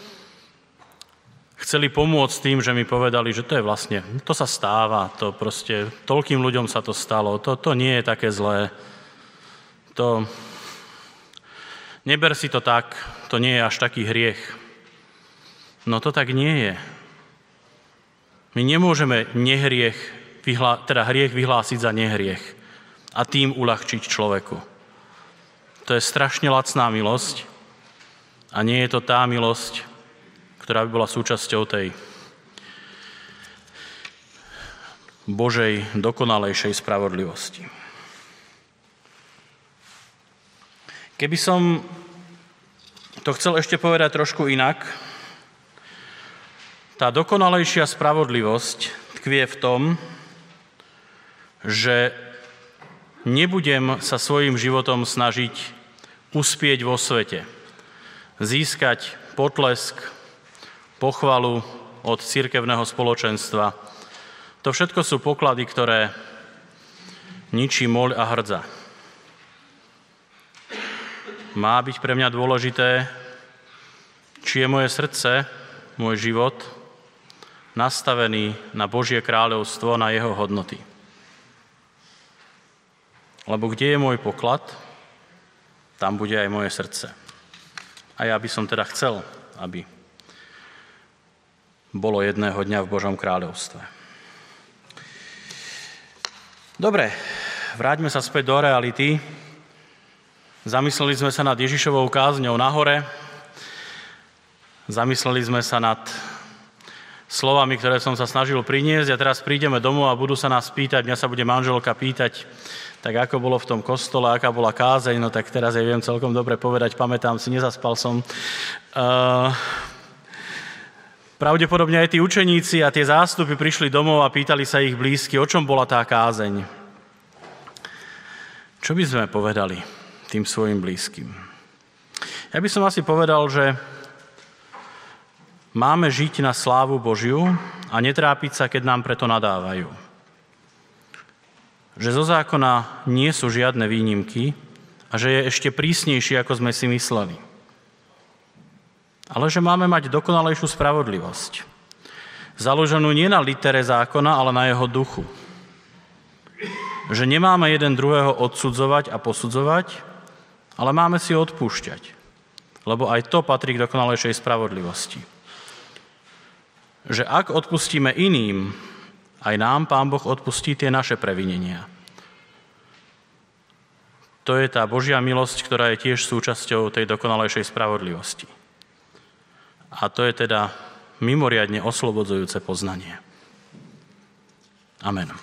chceli pomôcť tým, že mi povedali, že to je vlastne, to sa stáva, to proste, toľkým ľuďom sa to stalo, to, to nie je také zlé. To... Neber si to tak, to nie je až taký hriech. No to tak nie je. My nemôžeme nehriech, vyhlá, teda hriech vyhlásiť za nehriech a tým uľahčiť človeku. To je strašne lacná milosť a nie je to tá milosť, ktorá by bola súčasťou tej Božej dokonalejšej spravodlivosti. Keby som to chcel ešte povedať trošku inak, tá dokonalejšia spravodlivosť tkvie v tom, že nebudem sa svojím životom snažiť uspieť vo svete, získať potlesk, pochvalu od cirkevného spoločenstva. To všetko sú poklady, ktoré ničí moľ a hrdza. Má byť pre mňa dôležité, či je moje srdce, môj život nastavený na Božie kráľovstvo, na jeho hodnoty. Lebo kde je môj poklad, tam bude aj moje srdce. A ja by som teda chcel, aby bolo jedného dňa v Božom kráľovstve. Dobre, vráťme sa späť do reality. Zamysleli sme sa nad Ježišovou kázňou na hore. Zamysleli sme sa nad slovami, ktoré som sa snažil priniesť a teraz prídeme domov a budú sa nás pýtať, mňa sa bude manželka pýtať, tak ako bolo v tom kostole, aká bola kázeň, no tak teraz ja viem celkom dobre povedať, pamätám si, nezaspal som. Uh, pravdepodobne aj tí učeníci a tie zástupy prišli domov a pýtali sa ich blízky, o čom bola tá kázeň. Čo by sme povedali tým svojim blízkym? Ja by som asi povedal, že máme žiť na slávu Božiu a netrápiť sa, keď nám preto nadávajú. Že zo zákona nie sú žiadne výnimky a že je ešte prísnejší, ako sme si mysleli. Ale že máme mať dokonalejšiu spravodlivosť. Založenú nie na litere zákona, ale na jeho duchu. Že nemáme jeden druhého odsudzovať a posudzovať, ale máme si odpúšťať. Lebo aj to patrí k dokonalejšej spravodlivosti. Že ak odpustíme iným, aj nám Pán Boh odpustí tie naše previnenia. To je tá Božia milosť, ktorá je tiež súčasťou tej dokonalejšej spravodlivosti. A to je teda mimoriadne oslobodzujúce poznanie. Amen.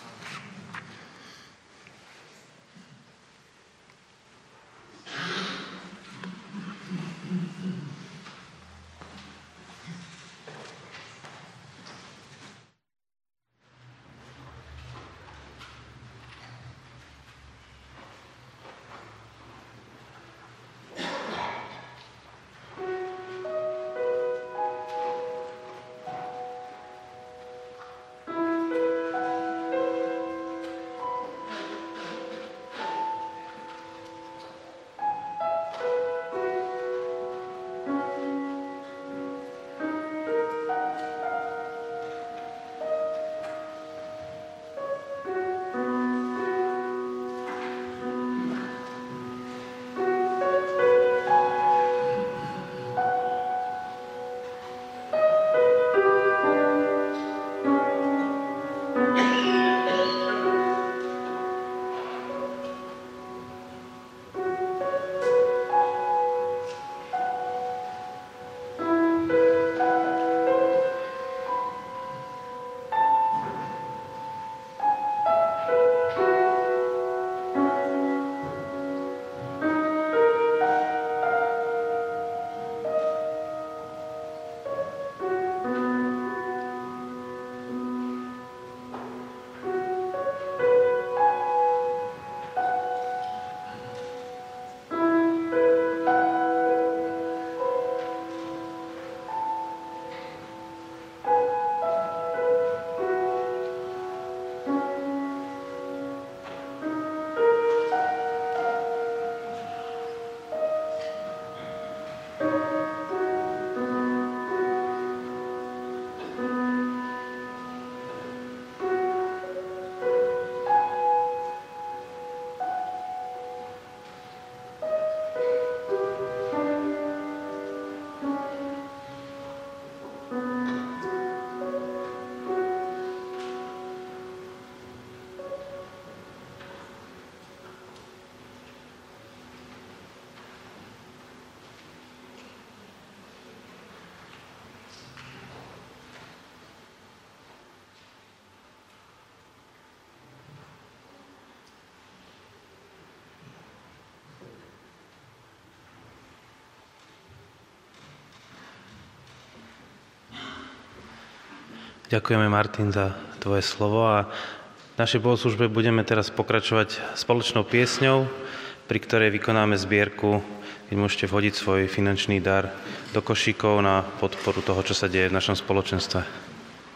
Ďakujeme, Martin, za tvoje slovo a v našej bohoslužbe budeme teraz pokračovať spoločnou piesňou pri ktorej vykonáme zbierku, keď môžete vhodiť svoj finančný dar do košíkov na podporu toho, čo sa deje v našom spoločenstve.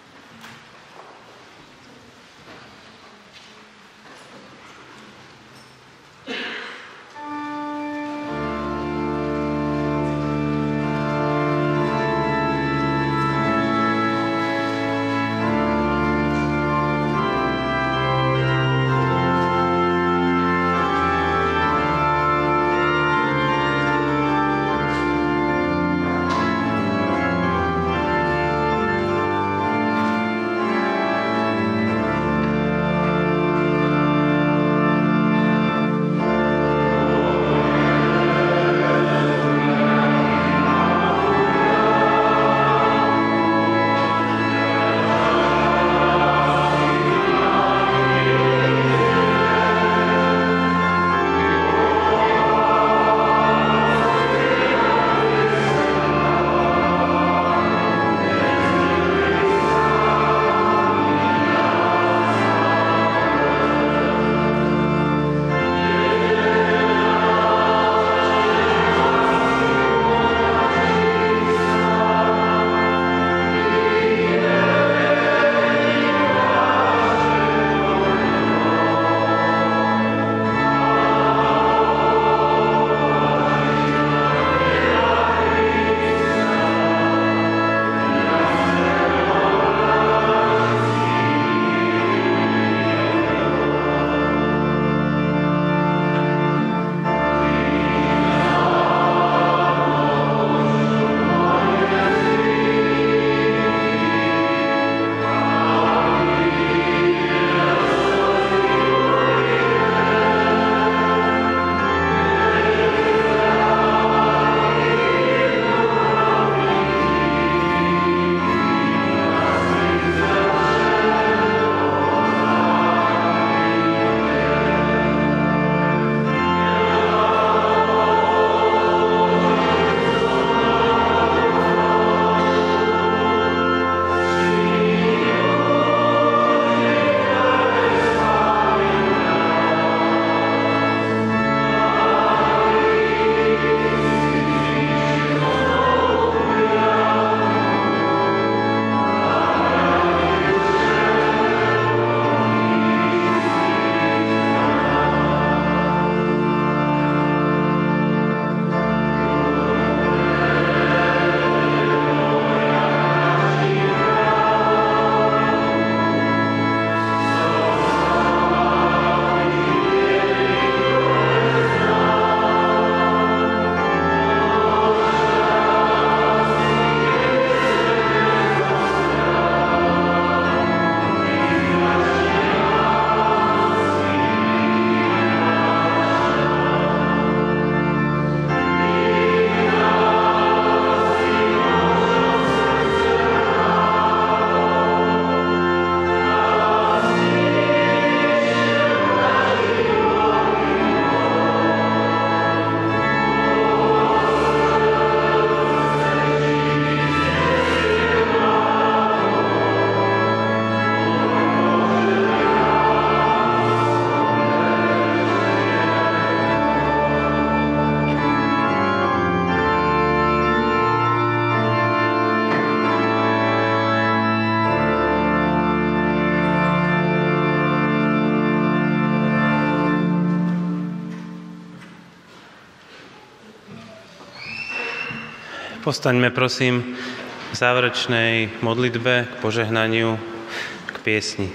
Postaňme prosím k záverečnej modlitbe, k požehnaniu, k piesni.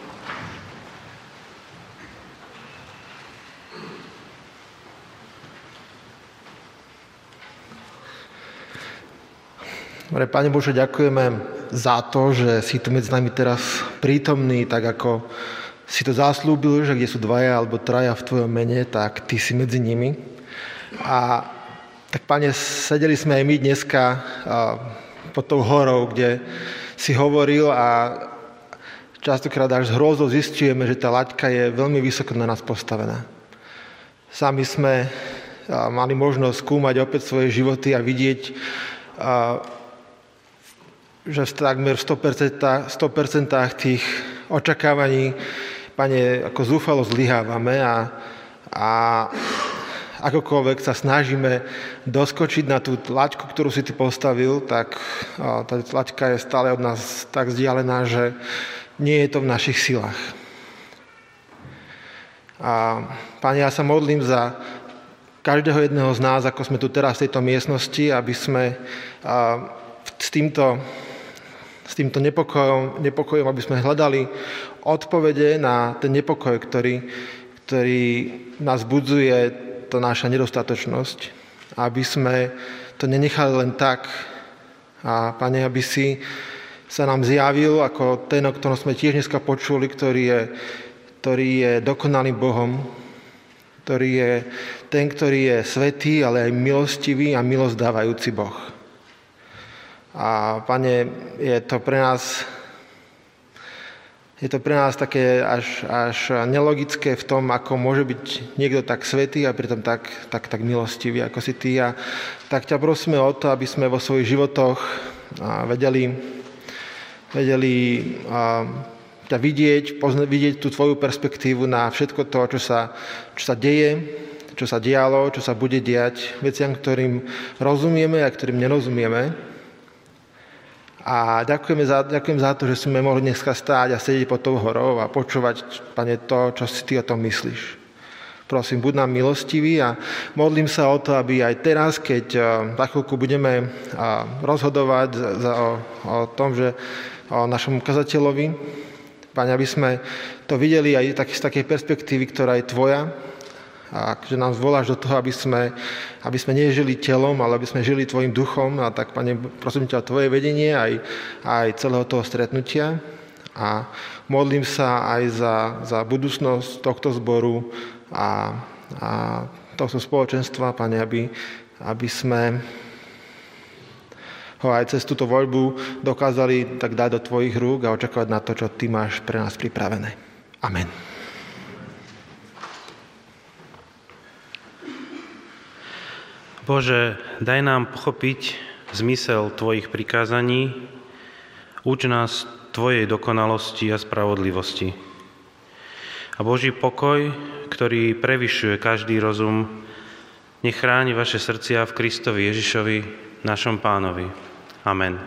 Dobre, Pane Bože, ďakujeme za to, že si tu medzi nami teraz prítomný, tak ako si to zaslúbil, že kde sú dvaja alebo traja v Tvojom mene, tak Ty si medzi nimi. A tak, Pane, sedeli sme aj my dneska pod tou horou, kde si hovoril a častokrát až s hrôzou zistujeme, že tá laťka je veľmi vysoko na nás postavená. Sami sme mali možnosť skúmať opäť svoje životy a vidieť, že takmer v sto percent tých očakávaní, Pane, ako zúfalo zlyhávame a, a akokoľvek sa snažíme doskočiť na tú laťku, ktorú si ty postavil, tak tá laťka je stále od nás tak vzdialená, že nie je to v našich silách. A Pane, ja sa modlím za každého jedného z nás, ako sme tu teraz v tejto miestnosti, aby sme s týmto, s týmto nepokojom, nepokojom, aby sme hľadali odpovede na ten nepokoj, ktorý, ktorý nás budzuje, to naša nedostatočnosť. Aby sme to nenechali len tak. A Pane, aby si sa nám zjavil ako ten, o ktorom sme tiež dneska počuli, ktorý je ktorý je dokonalým Bohom, ktorý je ten, ktorý je svätý, ale aj milostivý a milosť dávajúci Boh. A Pane, je to pre nás, je to pre nás také až, až nelogické v tom, ako môže byť niekto tak svätý a pritom tak, tak, tak milostivý, ako si ty. A tak ťa prosíme o to, aby sme vo svojich životoch vedeli, vedeli ťa vidieť, pozna, vidieť tú tvoju perspektívu na všetko to, čo sa, čo sa deje, čo sa dialo, čo sa bude diať, veciam, ktorým rozumieme a ktorým nerozumieme. A ďakujeme za, ďakujem za to, že sme mohli dneska stáť a sedieť pod tou horou a počúvať, Pane, to, čo si ty o tom myslíš. Prosím, buď nám milostivý a modlím sa o to, aby aj teraz, keď za chvíľku budeme rozhodovať za, o, o tom, že o našom kazateľovi, Pane, aby sme to videli aj tak, z takej perspektívy, ktorá je tvoja, a že nám zvoláš do toho, aby sme, aby sme nežili telom, ale aby sme žili tvojim duchom. A tak, Pane, prosím ťa o tvoje vedenie aj, aj celého toho stretnutia. A modlím sa aj za, za budúcnosť tohto zboru a, a tohto spoločenstva, Pane, aby, aby sme ho aj cez túto voľbu dokázali tak dať do tvojich rúk a očakávať na to, čo ty máš pre nás pripravené. Amen. Bože, daj nám pochopiť zmysel tvojich prikázaní, uč nás tvojej dokonalosti a spravodlivosti. A Boží pokoj, ktorý prevyšuje každý rozum, nech chráni vaše srdcia v Kristovi Ježišovi, našom Pánovi. Amen.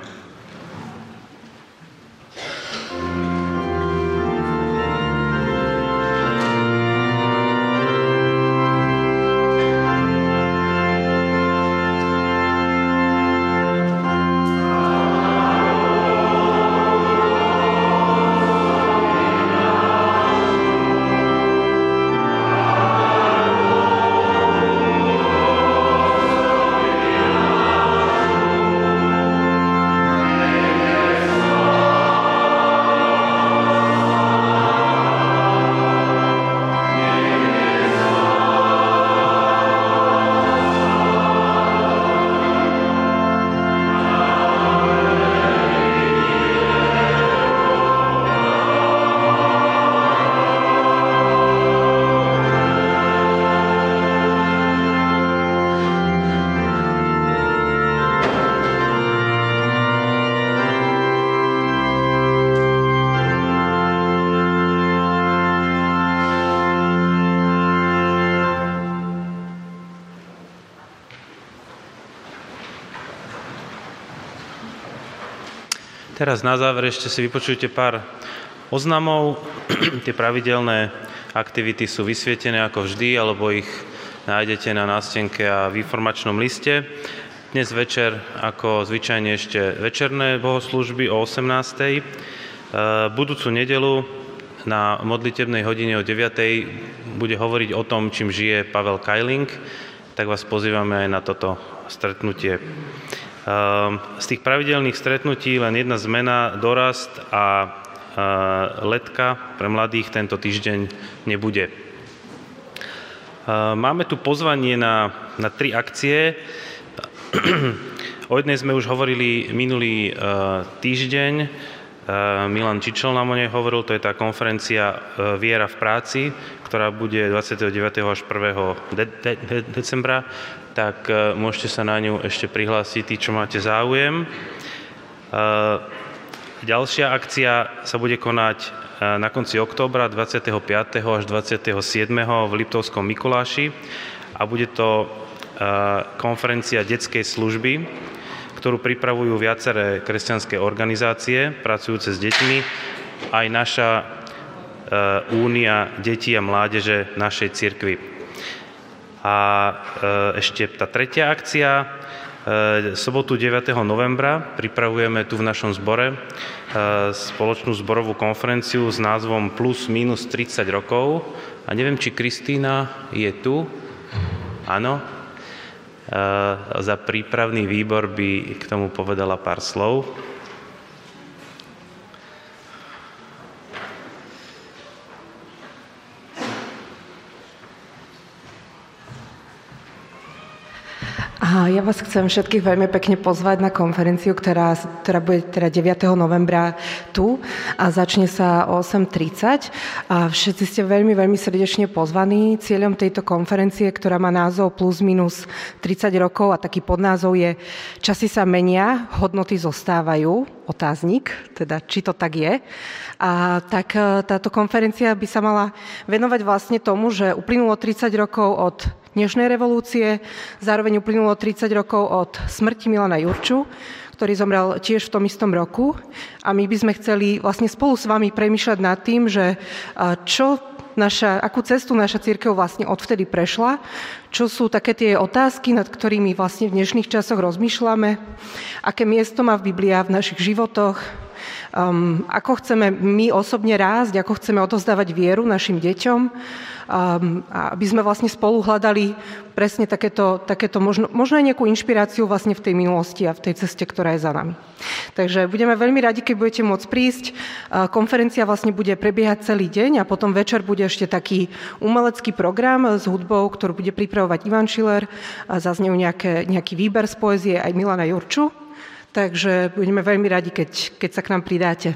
Teraz na záver ešte si vypočujte pár oznamov. Tie pravidelné aktivity sú vysvietené ako vždy, alebo ich nájdete na nástenke a v informačnom liste. Dnes večer, ako zvyčajne, ešte večerné bohoslúžby o osemnástej. Budúcu nedelu na modlitebnej hodine o deviatej bude hovoriť o tom, čím žije Pavel Kajling, tak vás pozývame aj na toto stretnutie. Z tých pravidelných stretnutí len jedna zmena, dorast a letka pre mladých tento týždeň nebude. Máme tu pozvanie na, na tri akcie. O jednej sme už hovorili minulý týždeň. Milan Čičel nám o nej hovoril, to je tá konferencia Viera v práci, ktorá bude dvadsiateho deviateho až prvého decembra, tak môžete sa na ňu ešte prihlásiť, tí, čo máte záujem. Ďalšia akcia sa bude konať na konci októbra dvadsiateho piateho až dvadsiateho siedmeho v Liptovskom Mikuláši a bude to konferencia detskej služby, ktorú pripravujú viaceré kresťanské organizácie pracujúce s deťmi, aj naša únia detí a mládeže našej cirkvi. A ešte tá tretia akcia, sobotu deviateho novembra pripravujeme tu v našom zbore spoločnú zborovú konferenciu s názvom Plus minus tridsať rokov. A neviem, či Kristína je tu. Áno. Za prípravný výbor by k tomu povedala pár slov. Ja vás chcem všetkých veľmi pekne pozvať na konferenciu, ktorá, ktorá bude teda deviateho novembra tu a začne sa o osem tridsať. A všetci ste veľmi, veľmi srdečne pozvaní. Cieľom tejto konferencie, ktorá má názov Plus minus tridsať rokov a taký podnázov je Časy sa menia, hodnoty zostávajú. Otáznik, teda či to tak je. A tak táto konferencia by sa mala venovať vlastne tomu, že uplynulo tridsať rokov od dnešnej revolúcie, zároveň uplynulo tridsať rokov od smrti Milana Jurču, ktorý zomrel tiež v tom istom roku. A my by sme chceli vlastne spolu s vami premýšľať nad tým, že čo naša, akú cestu naša cirkev vlastne odvtedy prešla, čo sú také tie otázky, nad ktorými vlastne v dnešných časoch rozmýšľame, aké miesto má v Biblii v našich životoch, um, ako chceme my osobne rásť, ako chceme odovzdávať vieru našim deťom, um, aby sme vlastne spolu hľadali presne takéto, takéto možno, možno aj nejakú inšpiráciu vlastne v tej minulosti a v tej ceste, ktorá je za nami. Takže budeme veľmi radi, keď budete môcť prísť. Konferencia vlastne bude prebiehať celý deň a potom večer bude ešte taký umelecký program s hudbou, ktorú bude pripravovať Ivan Schiller. Zaznejú nejaké, nejaký výber z poézie aj Milana Jurču. Takže budeme veľmi radi, keď, keď sa k nám pridáte.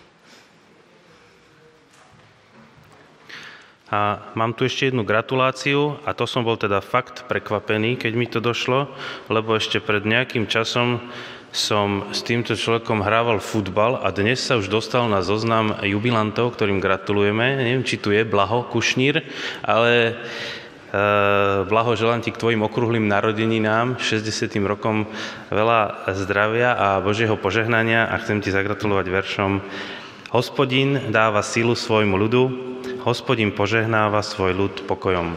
A mám tu ešte jednu gratuláciu a to som bol teda fakt prekvapený, keď mi to došlo, lebo ešte pred nejakým časom som s týmto človekom hrával futbal a dnes sa už dostal na zoznam jubilantov, ktorým gratulujeme. Neviem, či tu je Blaho Kušnír, ale e, Blaho, želám ti k tvojim okrúhlym narodeninám, šesťdesiatym rokom veľa zdravia a Božieho požehnania a chcem ti zagratulovať veršom Hospodin dáva silu svojmu ľudu, Hospodin požehnáva svoj ľud pokojom.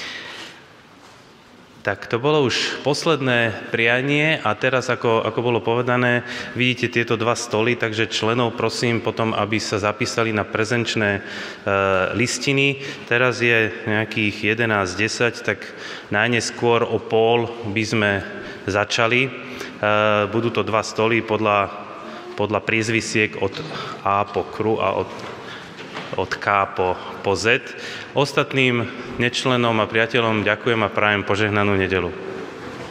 Tak to bolo už posledné prianie a teraz, ako, ako bolo povedané, vidíte tieto dva stoly, takže členov prosím potom, aby sa zapísali na prezenčné e, listiny. Teraz je nejakých jedenásť desať, tak najneskôr o pol by sme začali. E, budú to dva stoly podľa, podľa priezvisiek od A po Kru a od od K po, po Z. Ostatným nečlenom a priateľom ďakujem a prajem požehnanú nedeľu.